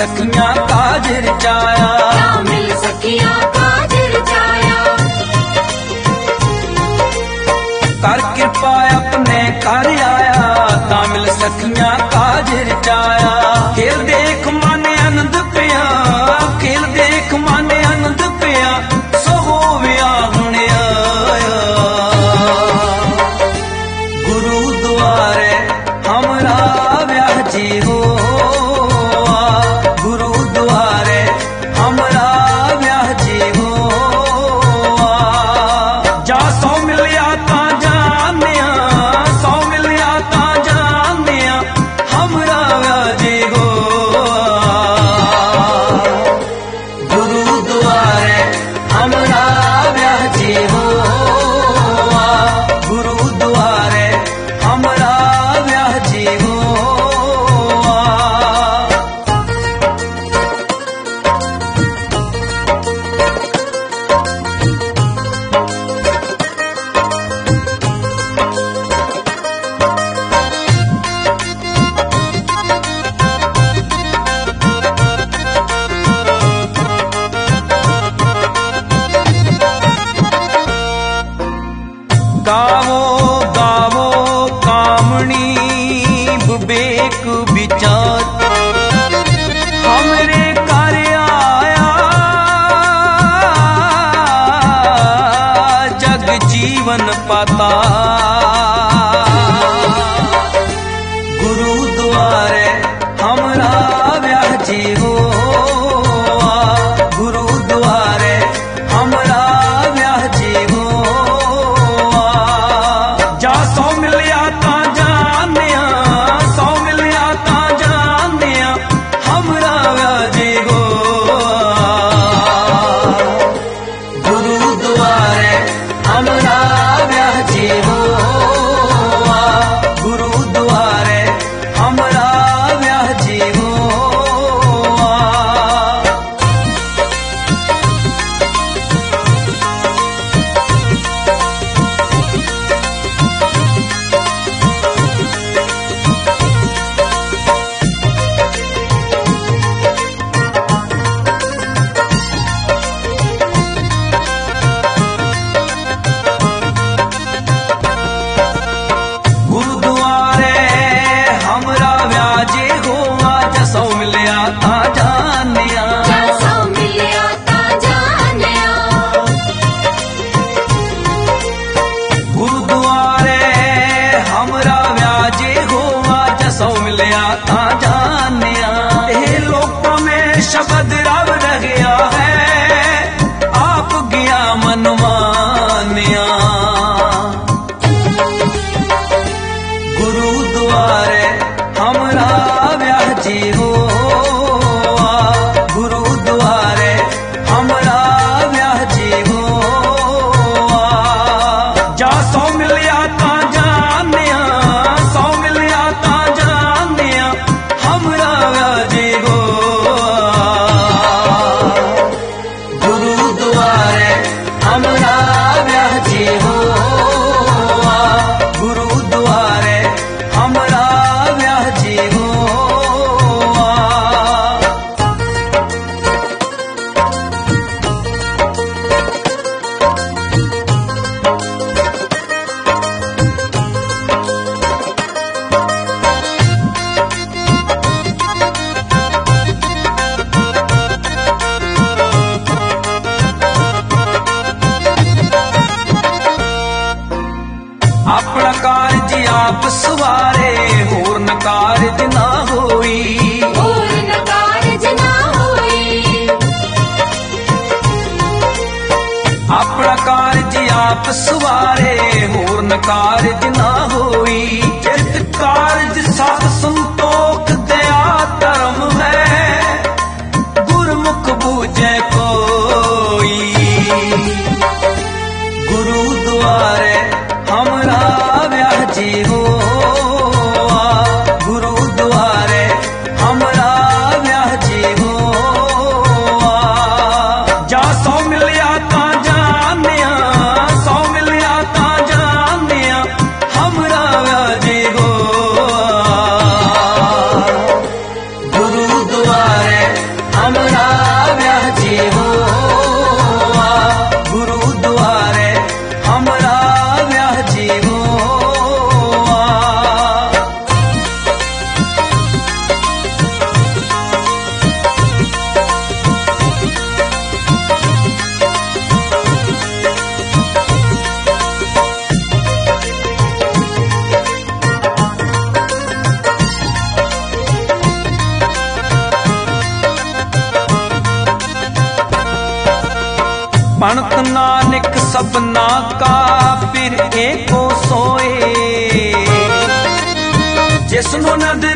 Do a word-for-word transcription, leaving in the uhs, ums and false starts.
सखियां काज रचाया, शामिल सखियां काज रचाया। कर कृपा अपने घर आया, तामिल सखियां काज रचाया। खेल देख माने आनंद पिया, खेल देख माने आनंद पिया, सो होविया हुण आया। गुरु द्वारे हमरा ब्याह जी हो, गुरु द्वारे हमरा ब्याह जी हो। जा सौ मिलिया ता जानिया, सौ मिलिया ता जानिया, हमरा ब्याह जी हो। गुरु द्वारे हमरा ब्याह जी हो, गुरु द्वारे हमरा ब्याह जी हो। गावो गावो कामणी विवेक विचार, हमरे घर आया जग जीवन पाता। गुरु द्वारे हमरा ब्याह जी हो, गुरु द्वारे हमरा ब्याह जी हो। जा सौ मिलिया ता जानिया, सौ मिलिया ता जानिया, हमरा ब्याह जी हो। गुरु द्वारे हमरा ब्याह जी हो, गुरु द्वारे हमरा ब्याह जी हो। गुरुद्वारे हमरा व्याजे हो, आज सौ मिलिया ता जानिया, सौ मिलिया ता जानिया। गुरुद्वारे हमरा व्याजे हो, आज सौ मिलिया ता जानिया। ए लोकों में शब्द रब रह गया है, आप गया मन मानिया। गुरु द्वारे हमरा ब्याह जी हो, गुरु द्वारे हमरा ब्याह जी हो। जा सौ मिलिया ता जानिया, सौ मिलिया ता जानिया, हमरा ब्याह जी हो। गुरु द्वारे हमरा ब्याह जी हो, गुरु द्वारे हमरा ब्याह जी हो। अपना कारज आप सवारे, होर न कारज ना होई, और न कारज ना होई। अपना कारज आप सवारे, होर न कारज ना होई। चित कारज साध संतोख दया धर्म है, गुरमुख बूझे कोई। गुरु द्वारे हमरा ब्याह जी हो, गुरु द्वारे हमरा ब्याह जी हो। जा सौ मिलिया ता जानिया, सौ मिलिया ता जानिया, हमरा ब्याह जी हो। गुरु द्वारे भणत नानक सबना का फिर एको सोए, जिसनु नद